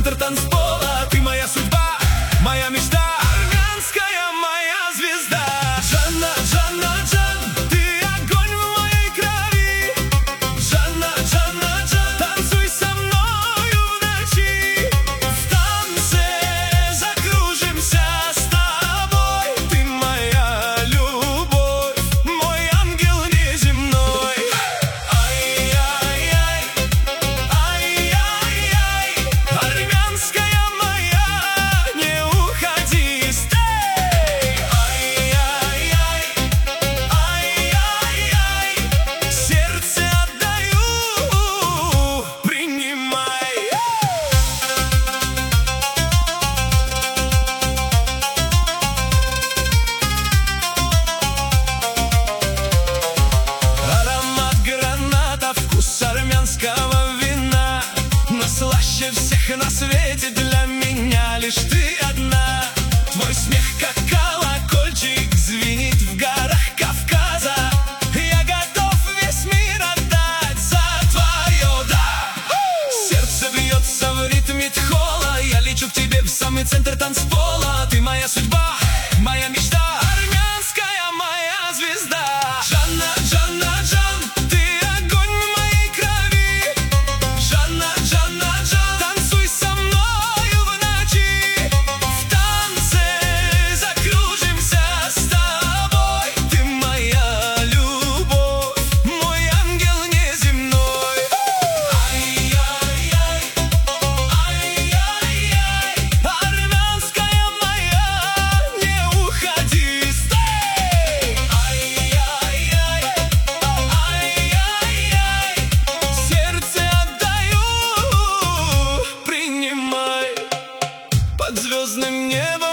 центр танцпола. Ты моя судьба, моя мечта, армянская моя звезда. Жанна, Жанна, Джан, ты огонь в моей крови. Жанна, Жанна, Джан, танцуй со мною в ночи. В танце закружимся с тобой. Ты моя любовь, мой ангел неземной. Ай-яй-яй, ай-яй-яй, армянская моя, не уходи, стей. Ай-яй-яй, ай-яй-яй, сердце отдаю, принимай. Аромат граната, вкус армянского вина, но слаще всех на свете для меня лишь ты одна. Твой смех, как колокольчик, звенит в горах Кавказа. Я готов весь мир отдать за твое «да». Сердце бьется в ритме тхола, я лечу к тебе в самый центр танцпола. Ты моя судьба, моя мечта, армянская моя звезда. Жанна, Жанна, Джан, ты огонь в моей крови. Жанна, Жанна, Джан, танцуй со мною в ночи. В танце закружимся с тобой. Ты моя любовь, мой ангел неземной. Ай-яй-яй, ай-яй-яй, армянская моя, не уходи, стей. Ай-яй-яй, ай-яй-яй, сердце отдаю, принимай. Под звездным небом